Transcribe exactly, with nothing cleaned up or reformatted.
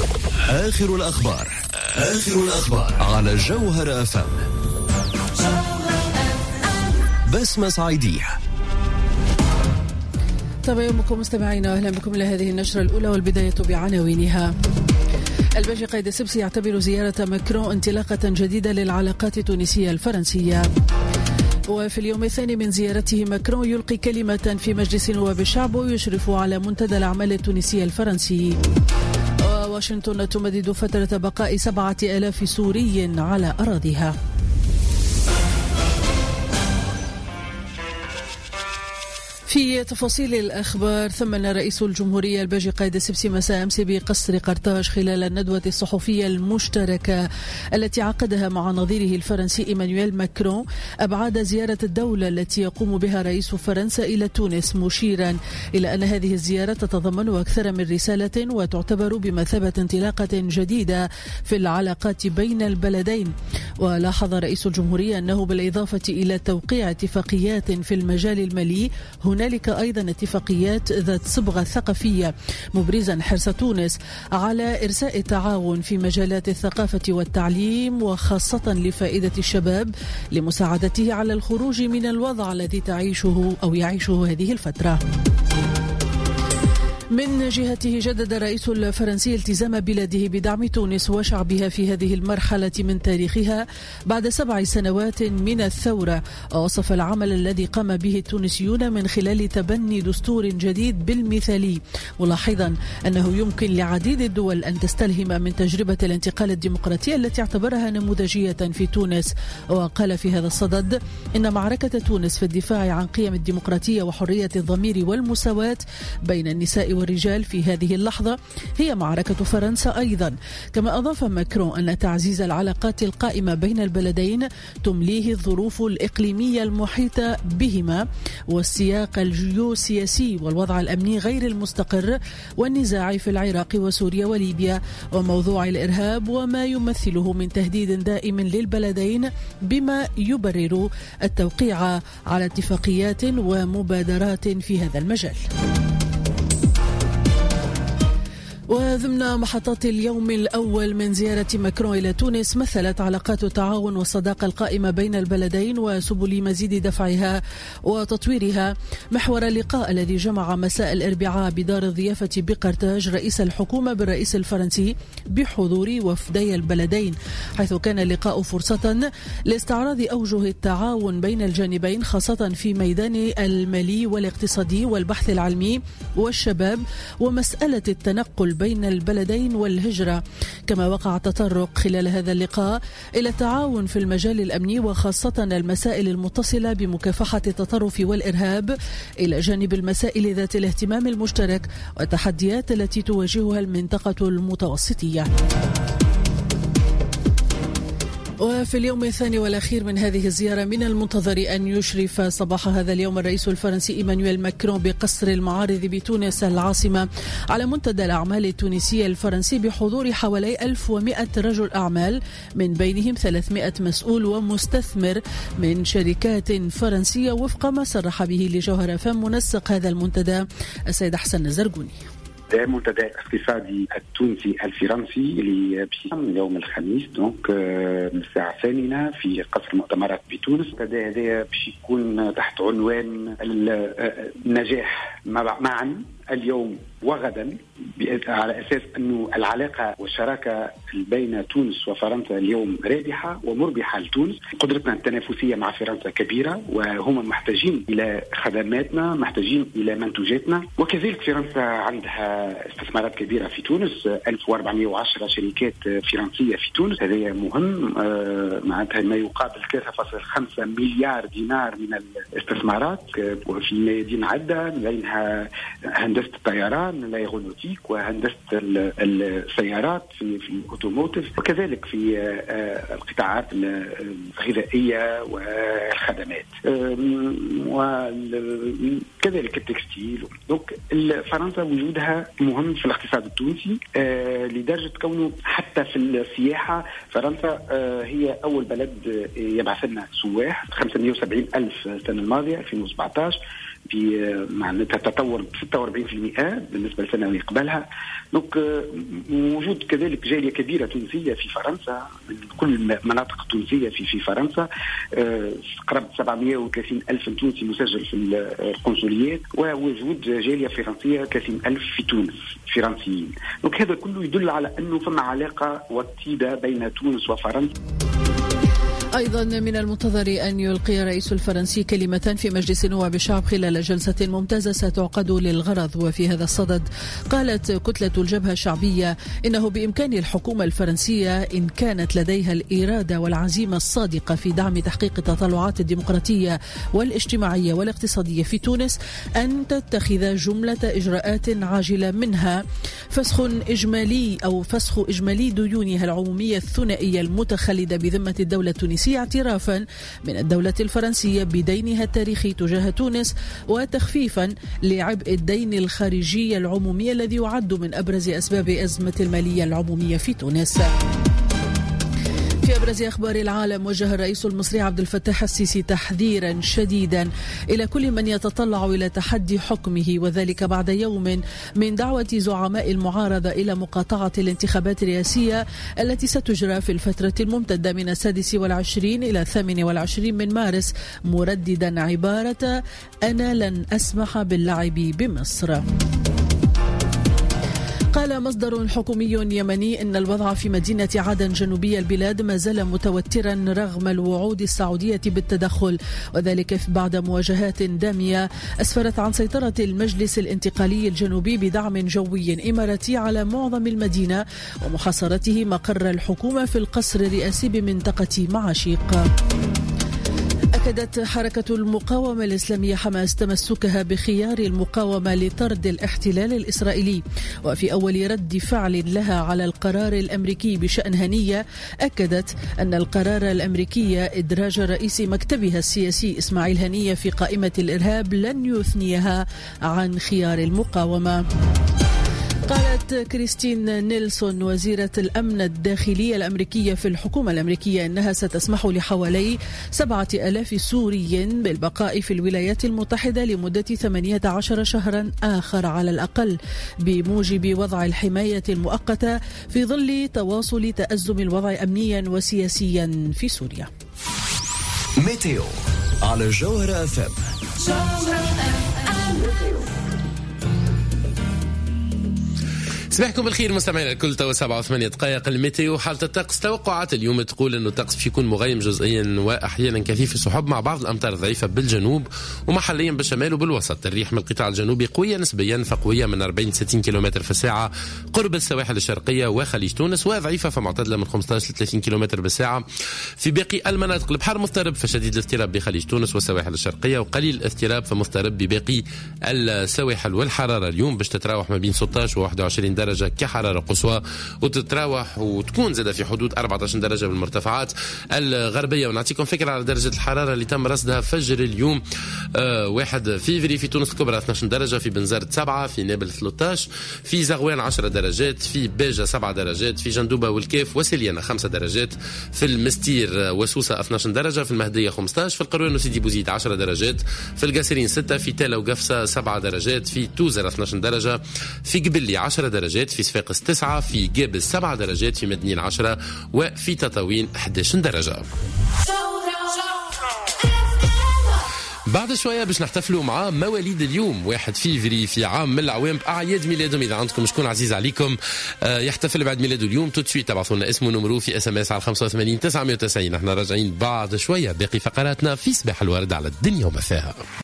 آخر الأخبار آخر الأخبار على جوهر أف أم. بسمة صعيدية. طبعا يومكم مستمعينا، أهلا بكم إلى هذه النشرة الأولى والبداية بعناوينها. الباجي قايد السبسي يعتبر زيارة ماكرون انطلاقة جديدة للعلاقات التونسية الفرنسية. وفي اليوم الثاني من زيارته ماكرون يلقي كلمة في مجلس نواب الشعب ويشرف على منتدى الأعمال التونسي الفرنسي. واشنطن تمدد فترة بقاء سبعة آلاف سوري على أراضيها. في تفاصيل الأخبار، ثمن رئيس الجمهورية الباجي قايد السبسي مساء أمس بقصر قرطاج خلال الندوة الصحفية المشتركة التي عقدها مع نظيره الفرنسي إيمانويل ماكرون أبعاد زيارة الدولة التي يقوم بها رئيس فرنسا إلى تونس، مشيرا إلى أن هذه الزيارة تتضمن أكثر من رسالة وتعتبر بمثابة انطلاقة جديدة في العلاقات بين البلدين. ولاحظ رئيس الجمهورية أنه بالإضافة إلى توقيع اتفاقيات في المجال المالي هنالك أيضا اتفاقيات ذات صبغة ثقافية، مبرزا حرص تونس على إرساء التعاون في مجالات الثقافة والتعليم وخاصة لفائدة الشباب لمساعدته على الخروج من الوضع الذي تعيشه أو يعيشه هذه الفترة. من جهته جدد الرئيس الفرنسي التزام بلاده بدعم تونس وشعبها في هذه المرحلة من تاريخها بعد سبع سنوات من الثورة، ووصف العمل الذي قام به التونسيون من خلال تبني دستور جديد بالمثالي، ملاحظا أنه يمكن لعديد الدول أن تستلهم من تجربة الانتقال الديمقراطي التي اعتبرها نموذجية في تونس. وقال في هذا الصدد إن معركة تونس في الدفاع عن قيم الديمقراطية وحرية الضمير والمساواة بين النساء والرجال في هذه اللحظة هي معركة فرنسا أيضا. كما أضاف ماكرون أن تعزيز العلاقات القائمة بين البلدين تمليه الظروف الإقليمية المحيطة بهما والسياق الجيوسياسي والوضع الأمني غير المستقر والنزاع في العراق وسوريا وليبيا وموضوع الإرهاب وما يمثله من تهديد دائم للبلدين، بما يبرر التوقيع على اتفاقيات ومبادرات في هذا المجال. وضمن محطات اليوم الأول من زيارة ماكرون إلى تونس، مثلت علاقات التعاون والصداقة القائمة بين البلدين وسبل مزيد دفعها وتطويرها محور اللقاء الذي جمع مساء الأربعاء بدار الضيافة بقرطاج رئيس الحكومة بالرئيس الفرنسي بحضور وفدي البلدين، حيث كان اللقاء فرصة لاستعراض أوجه التعاون بين الجانبين خاصة في ميدان المالي والاقتصادي والبحث العلمي والشباب ومسألة التنقل بين البلدين والهجرة. كما وقع تطرق خلال هذا اللقاء إلى التعاون في المجال الأمني وخاصة المسائل المتصلة بمكافحة التطرف والإرهاب، إلى جانب المسائل ذات الاهتمام المشترك والتحديات التي تواجهها المنطقة المتوسطية. وفي اليوم الثاني والأخير من هذه الزيارة من المنتظر أن يشرف صباح هذا اليوم الرئيس الفرنسي إيمانويل ماكرون بقصر المعارض بتونس العاصمة على منتدى الأعمال التونسية الفرنسي بحضور حوالي ألف ومئة رجل أعمال، من بينهم ثلاثمئة مسؤول ومستثمر من شركات فرنسية، وفق ما صرح به لجوهر أف أم منسق هذا المنتدى السيد حسن الزرقوني. المنتدى الاقتصادي التونسي الفرنسي اللي بيتم يوم الخميس دونك من الساعة الثامنة في قصر المؤتمرات بتونس. المنتدى هذا باش يكون تحت عنوان النجاح معا اليوم وغدا، على أساس أنه العلاقة والشراكة بين تونس وفرنسا اليوم رابحة ومربحة لتونس. قدرتنا التنافسية مع فرنسا كبيرة وهم محتاجين إلى خدماتنا، محتاجين إلى منتوجاتنا، وكذلك فرنسا عندها استثمارات كبيرة في تونس، ألف وأربعمئة وعشرة شركات فرنسية في تونس. هذا مهم، معناتها ما يقابل ثلاثة فاصلة خمسة مليار دينار من الاستثمارات في ميادين عدة، بينها هندسة الطيران، الايرونوتيك، وهندسة السيارات في في الاوتوموتيف، وكذلك في القطاعات الغذائية والخدمات، وكذلك التكستيل. دونك فرنسا وجودها مهم في الاقتصاد التونسي لدرجة كونه حتى في السياحة فرنسا هي أول بلد يبعث لنا سواح، خمسمئة وسبعين ألف السنة الماضية ألفين وسبعة عشر. معناتها تطور ب ستة وأربعين بالمئة بالنسبه للسنه قبلها. دونك وجود كذلك جاليه كبيره تونسيه في فرنسا من كل المناطق التونسيه في في فرنسا، قرابه سبعمائة وثلاثين ألف تونسي مسجل في القنصليات، ووجود جاليه فرنسيه ثلاثين ألف في تونس فرنسيين. دونك هذا كله يدل على انه فما علاقه وطيده بين تونس وفرنسا. أيضا من المنتظر أن يلقي الرئيس الفرنسي كلمة في مجلس نواب الشعب خلال جلسة ممتازة ستعقد للغرض. وفي هذا الصدد قالت كتلة الجبهة الشعبية إنه بإمكان الحكومة الفرنسية إن كانت لديها الإرادة والعزيمة الصادقة في دعم تحقيق التطلعات الديمقراطية والاجتماعية والاقتصادية في تونس أن تتخذ جملة إجراءات عاجلة، منها فسخ إجمالي أو فسخ إجمالي ديونها العمومية الثنائية المتخلدة بذمة الدولة التونسية اعترافا من الدولة الفرنسية بدينها التاريخي تجاه تونس، وتخفيفا لعبء الدين الخارجي العمومي الذي يعد من أبرز أسباب أزمة المالية العمومية في تونس. في أبرز أخبار العالم، وجه الرئيس المصري عبد الفتاح السيسي تحذيرا شديدا إلى كل من يتطلع إلى تحدي حكمه، وذلك بعد يوم من دعوة زعماء المعارضة إلى مقاطعة الانتخابات الرئاسية التي ستجرى في الفترة الممتدة من السادس والعشرين إلى الثامن والعشرين من مارس، مرددا عبارة أنا لن أسمح باللعب بمصر. قال مصدر حكومي يمني إن الوضع في مدينة عدن جنوبي البلاد ما زال متوترا رغم الوعود السعودية بالتدخل، وذلك بعد مواجهات دامية أسفرت عن سيطرة المجلس الانتقالي الجنوبي بدعم جوي إماراتي على معظم المدينة ومحاصرته مقر الحكومة في القصر الرئاسي بمنطقة معاشيق. أكدت حركة المقاومة الإسلامية حماس تمسكها بخيار المقاومة لطرد الاحتلال الإسرائيلي، وفي أول رد فعل لها على القرار الأمريكي بشأن هنية أكدت أن القرار الأمريكي إدراج رئيس مكتبها السياسي إسماعيل هنية في قائمة الإرهاب لن يثنيها عن خيار المقاومة. قالت كريستين نيلسون وزيرة الأمن الداخلي الأمريكية في الحكومة الأمريكية أنها ستسمح لحوالي سبعة آلاف سوري بالبقاء في الولايات المتحدة لمدة ثمانية عشر شهرا آخر على الأقل، بموجب وضع الحماية المؤقتة في ظل تواصل تأزم الوضع أمنيا وسياسيا في سوريا. ميتيو على جوهرة أف أم. صباحكم بالخير مستمعينا الكل. توا سبعة وثمانية دقائق. الميتيو حالة الطقس، توقعات اليوم تقول انه الطقس باش يكون مغيم جزئيا واحيانا كثيف السحب مع بعض الامطار ضعيفه بالجنوب ومحليا بالشمال وبالوسط. الريح من القطاع الجنوبي قويه نسبيا، فقويه من أربعين إلى ستين كيلومتر في الساعه قرب السواحل الشرقيه وخليج تونس، وضعيفه فمعتدله من خمسة عشر إلى ثلاثين كيلومتر بالساعه في باقي المناطق. البحر مضطرب فشديد الاضطراب بخليج تونس والسواحل الشرقيه، وقليل الاضطراب فمضطرب بباقي السواحل. والحراره اليوم باش تتراوح ما بين ستة عشر و واحد وعشرين درجه كحراره قصوى، وتتراوح وتكون زادة في حدود أربعة عشر درجه بالمرتفعات الغربيه. ونعطيكم فكره على درجه الحراره اللي تم رصدها فجر اليوم. آه واحد فيفري في تونس الكبرى اثني عشر درجه، في بنزرت سبعة، في نابل ثلاثة عشر، في زغوان عشر درجات، في باجه سبعة درجات، في جندوبه والكيف وسليانه خمسة درجات، في المستير وسوسه اثني عشر درجه، في المهديه خمسة عشر، في القروان وسيدي بوزيد عشر درجات، في القاسرين ستة، في تالا وقفصه سبعة درجات، في توزر اثني عشر درجه، في قبلي عشر درجات، في صفاقس تسعة، في قابس سبعة درجات، في مدنين عشرة، وفي تطاوين أحد عشر درجة. بعد شوية باش نحتفلوا مع مواليد اليوم واحد فيفري في عام من العوام بأعياد ميلادهم. إذا عندكم شكون عزيز عليكم يحتفل بعد ميلاده اليوم توتسويت تبعثوا لنا اسمه ونمرو في اس ام اس على خمسة وثمانين تسعمائة وتسعين. احنا راجعين بعد شوية باقي فقراتنا في صباح الورد على الدنيا وما فيها.